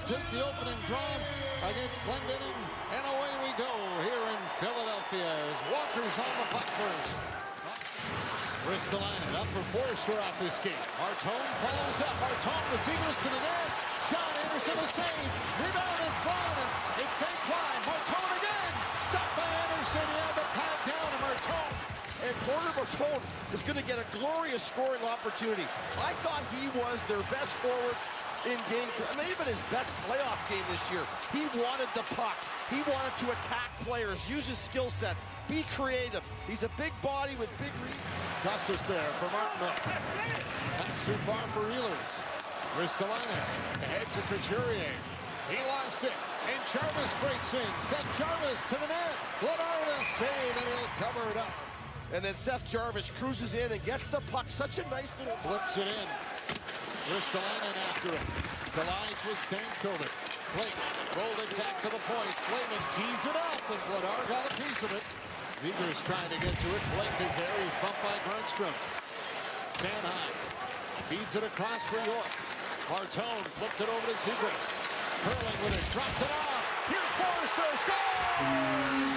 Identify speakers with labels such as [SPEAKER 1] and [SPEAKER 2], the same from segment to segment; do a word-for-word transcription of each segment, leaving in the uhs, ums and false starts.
[SPEAKER 1] take the opening draw against Glendening, and away we go here in Philadelphia as Walker's on the puck first. Ristolainen up for Forster off his skate. Martone follows up. Martone with Zegras to the net. Sean Anderson a save. Rebound in front, and it's big fly. Martone again. Stopped by Anderson. He had to pat down to Martone.
[SPEAKER 2] And Porter Martone is going to get a glorious scoring opportunity. I thought he was their best forward in game, I mean, even his best playoff game this year. He wanted the puck. He wanted to attack players, use his skill sets, be creative. He's a big body with big reach.
[SPEAKER 1] Costas there for Martinuk. That's too far for Ehlers. Ristolainen ahead to Couturier. He lost it, and Jarvis breaks in. Seth Jarvis to the net. Vladar a save, and he'll cover it up.
[SPEAKER 2] And then Seth Jarvis cruises in and gets the puck. Such a nice little...
[SPEAKER 1] Flips it in. Ristolainen after it. Collides with Stankovic. Blake rolled it back to the point. Slavin tees it up, and Vladar got a piece of it. Zegras trying to get to it. Blake is there. He's bumped by Grundstrom. Sanheim feeds it across for York. Martone flipped it over to Zegras. Curling with it. Dropped it off. Here's Forster. Scores!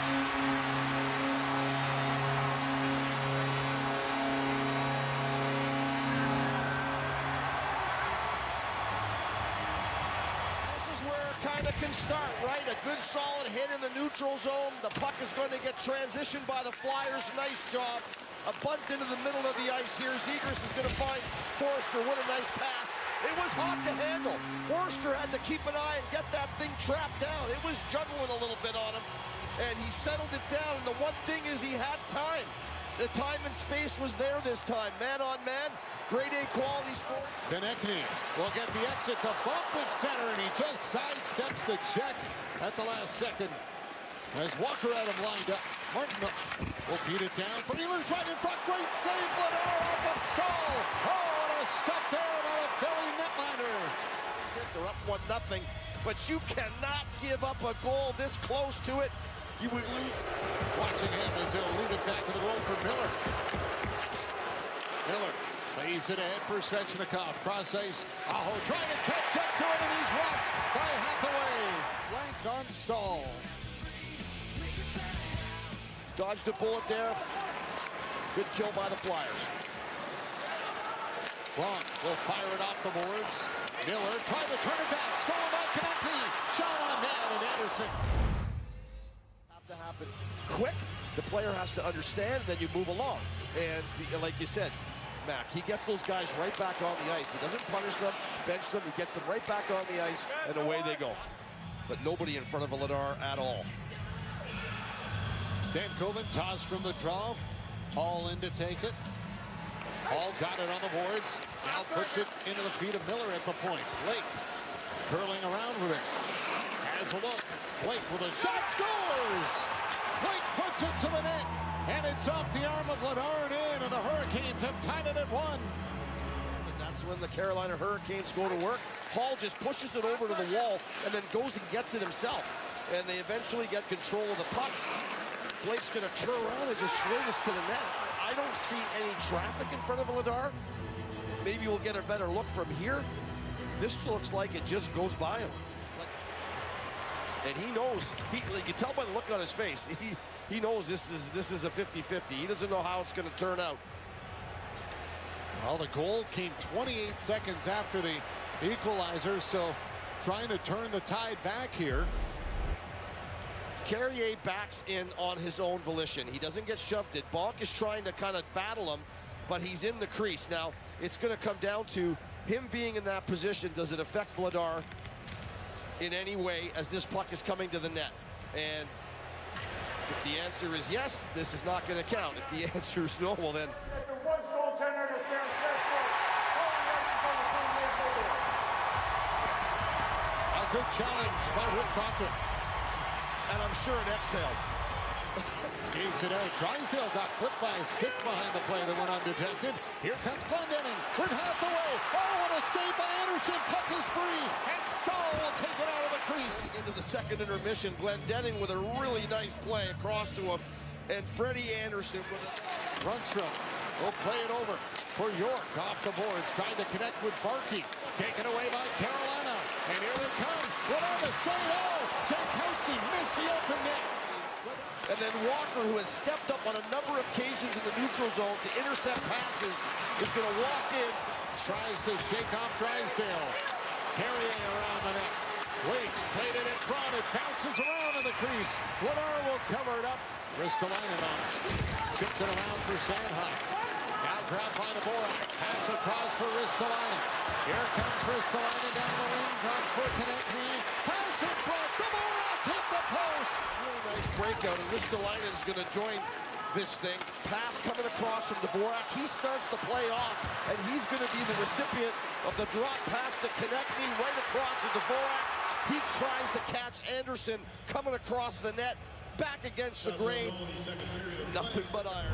[SPEAKER 2] Kind of can start, right? A good solid hit in the neutral zone. The puck is going to get transitioned by the Flyers. Nice job. A bunt into the middle of the ice here. Zegras is going to find Forster. What a nice pass. It was hot to handle. Forster had to keep an eye and get that thing trapped down. It was juggling a little bit on him, and he settled it down. And the one thing is he had time. The time and space was there this time. Man on man. Grade A quality score.
[SPEAKER 1] Konechny will get the exit to bump at center, and he just sidesteps the check at the last second. As Walker had him lined up. Martin will feed it down. But Ehlers right in front. Great save. Vladar off of Stahl. Oh, what a stop there by the Philly netliner.
[SPEAKER 2] They're up one nothing, but you cannot give up a goal this close to it. You would lose.
[SPEAKER 1] Watching him as he'll leave it back to the goal for Miller. Miller lays it ahead for Svechnikov. Cross ice. Aho trying to catch up to it, and he's rocked by Hathaway. Blank on Stahl.
[SPEAKER 2] Dodged a bullet there. Good kill by the Flyers.
[SPEAKER 1] Long will fire it off the boards. Miller trying to turn it back. Stolen by Konechny. Shot on net, and Anderson.
[SPEAKER 2] Have to happen quick. The player has to understand, then you move along. And like you said, Mac, he gets those guys right back on the ice. He doesn't punish them, bench them. He gets them right back on the ice, and away they go. But nobody in front of Vladar at all.
[SPEAKER 1] Stankovic tossed from the draw. Hall in to take it. Hall got it on the boards. Now puts it into the feet of Miller at the point. Blake curling around with it. Has a look. Blake with a shot. Scores! Blake puts it to the net. And it's off the arm of Vladar and in. And the Hurricanes have tied it at one.
[SPEAKER 2] And that's when the Carolina Hurricanes go to work. Hall just pushes it over to the wall and then goes and gets it himself. And they eventually get control of the puck. Blake's going to turn around and just swing this to the net. I don't see any traffic in front of Vladar. Maybe we'll get a better look from here. This looks like it just goes by him. And he knows, he, like you tell by the look on his face, he, he knows this is this is a fifty fifty. He doesn't know how it's going to turn out.
[SPEAKER 1] Well, the goal came twenty-eight seconds after the equalizer, so trying to turn the tide back here.
[SPEAKER 2] Carrier backs in on his own volition. He doesn't get shoved it. Bonk is trying to kind of battle him, but he's in the crease. Now, it's going to come down to him being in that position. Does it affect Vladar in any way as this puck is coming to the net? And if the answer is yes, this is not going to count. If the answer is no, well then...
[SPEAKER 1] A good challenge by Rick Crockett.
[SPEAKER 2] And I'm sure it exhaled.
[SPEAKER 1] Skates it out. Drysdale got clipped by a stick behind the play that went undetected. Here comes Glendening with Hathaway. Oh, what a save by Anderson. Puck is free. And Stahl will take it out of the crease.
[SPEAKER 2] Into the second intermission, Glendening with a really nice play across to him. And Freddie Anderson with a...
[SPEAKER 1] Grundstrom will play it over. for York. Off the boards, trying to connect with Barkey. Taken away by Carolina. And here it comes. What on the side? Oh, Jankowski missed the open net.
[SPEAKER 2] And then Walker, who has stepped up on a number of occasions in the neutral zone to intercept passes, is going to walk in.
[SPEAKER 1] Tries to shake off Drysdale. Carrier around the net. Waits, played it in front. It bounces around in the crease. Vladar will cover it up. Ristolainen on it. Chips it around for Sandheim. Now grabbed by Dvorak. Pass across for Ristolainen. Here comes Ristolainen down the wing. Drops for Konecny. Pass in front. Dvorak hit the post.
[SPEAKER 2] Really nice breakout, and Ristolainen is going to join this thing. Pass coming across from Dvorak. He starts the play off, and he's going to be the recipient of the drop pass to Konecny right across to Dvorak. He tries to catch Anderson coming across the net, back against the grain. Nothing but iron.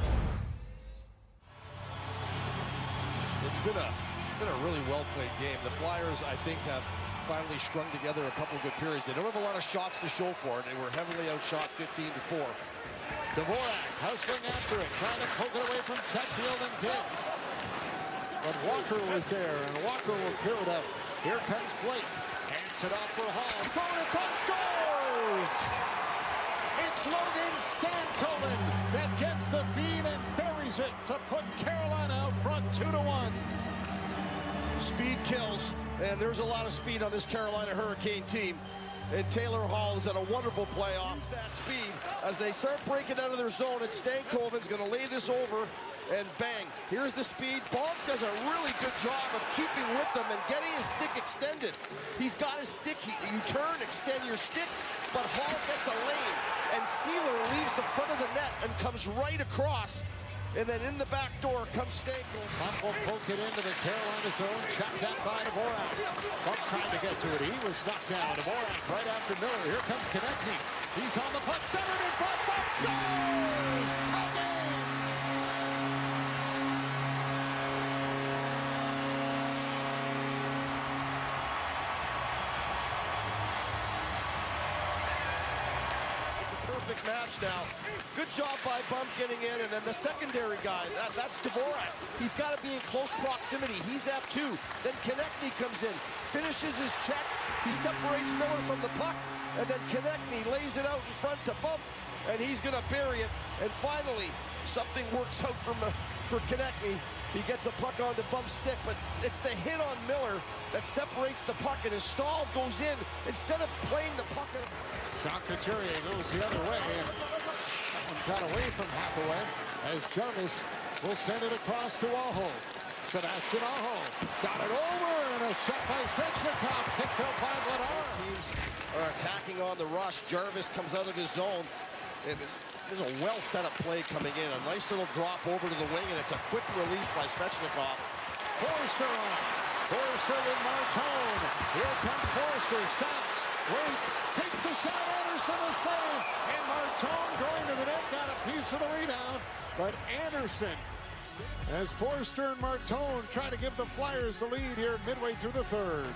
[SPEAKER 2] It's been a been a really well-played game. The Flyers, I think, have finally strung together a couple of good periods. They don't have a lot of shots to show for it. They were heavily outshot fifteen to four.
[SPEAKER 1] Dvorak hustling after it, trying to poke it away from Chetfield and Kidd. But Walker was there, and Walker will clear it out. Here comes Blake. Hands it off for Hall. Thrown in front, scores! It's Logan Stankoven that gets the feed and buries it to put Carolina out front two to one.
[SPEAKER 2] Speed kills, and there's a lot of speed on this Carolina Hurricane team. And Taylor Hall is at a wonderful playoff. That speed as they start breaking out of their zone, and Stankoven's going to lay this over, and bang. Here's the speed. Bonk does a really good job of keeping with them and getting his stick extended. He's got his stick. He, you turn, extend your stick, but Hall gets a lane, and Sealer leaves the front of the net and comes right across. And then in the back door comes Stankoven.
[SPEAKER 1] Bump will poke it into the Carolina zone. Chopped out by Dvorak. Bump trying to get to it. He was knocked down. Dvorak right after Miller. Here comes Konecny. He's on the puck. Centered in front. Bump scores! Tie game!
[SPEAKER 2] Perfect match now. Good job by Bump getting in, and then the secondary guy, that, that's Dvorak. He's got to be in close proximity. He's F two. Then Konecny comes in, finishes his check. He separates Miller from the puck, and then Konecny lays it out in front to Bump, and he's going to bury it. And finally, something works out from uh, for Konecny. He gets a puck onto Bump's stick, but it's the hit on Miller that separates the puck, and his stall goes in instead of playing the puck.
[SPEAKER 1] Sean Couturier goes the other way. That one got away from Hathaway as Jarvis will send it across to Aho. Sebastian Aho got it over, and a shot by Svechnikov, picked up by Vladar.
[SPEAKER 2] Teams are attacking on the rush. Jarvis comes out of his zone. And there's a well set up play coming in. A nice little drop over to the wing, and it's a quick release by Svechnikov.
[SPEAKER 1] Forster on. Forster with Martone. Here comes Forster. Stops. Waits. Takes the shot. Anderson a save. And Martone going to the net. Got a piece of the rebound. But Anderson, as Forster and Martone try to give the Flyers the lead here midway through the third.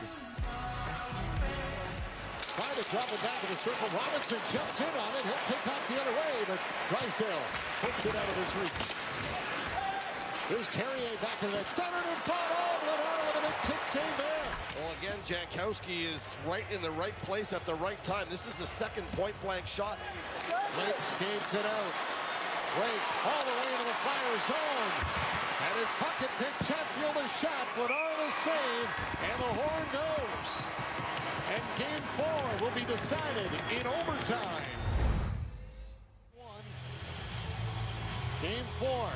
[SPEAKER 1] Trying to drop it back to the circle. Robinson jumps in on it. He'll take off the other way, but Drysdale pushed it out of his reach. Here's Carrier back in that center in front. Oh, Vladar with a big kick save there.
[SPEAKER 2] Well, again, Jankowski is right in the right place at the right time. This is the second point-blank shot.
[SPEAKER 1] Blake skates it out. Blake all the way into the Flyers zone. And his pocket pick. Chetfield a shot. Vladar the save. And the horn goes. And game four will be decided in overtime. One. Game four.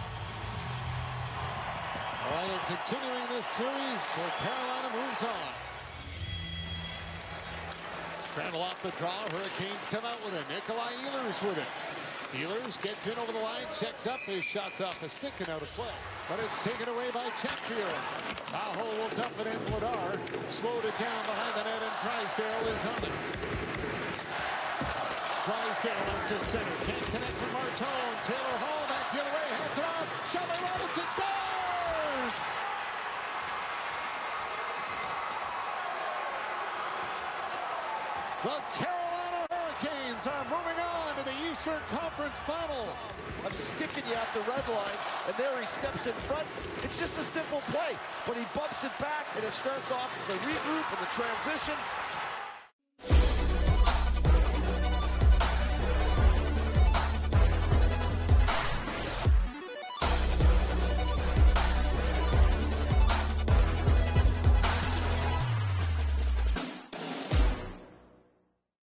[SPEAKER 1] Well, they're continuing this series, so Carolina moves on. Scramble off the draw. Hurricanes come out with it. Nikolai Ehlers with it. Ehlers gets in over the line, checks up. His shot's off a stick and out of play. But it's taken away by Chetfield. Aho will dump it in. Vladar slowed it down behind the net, and Drysdale is on it. Drysdale into center. Can't connect with Martone. Taylor Hall back the other way. Hands it off. Shot by Robinson. Scores! The Carolina Hurricanes are moving on into the Eastern Conference Final.
[SPEAKER 2] I'm sticking you at the red line, and there he steps in front. It's just a simple play, but he bumps it back, and it starts off the regroup and the transition.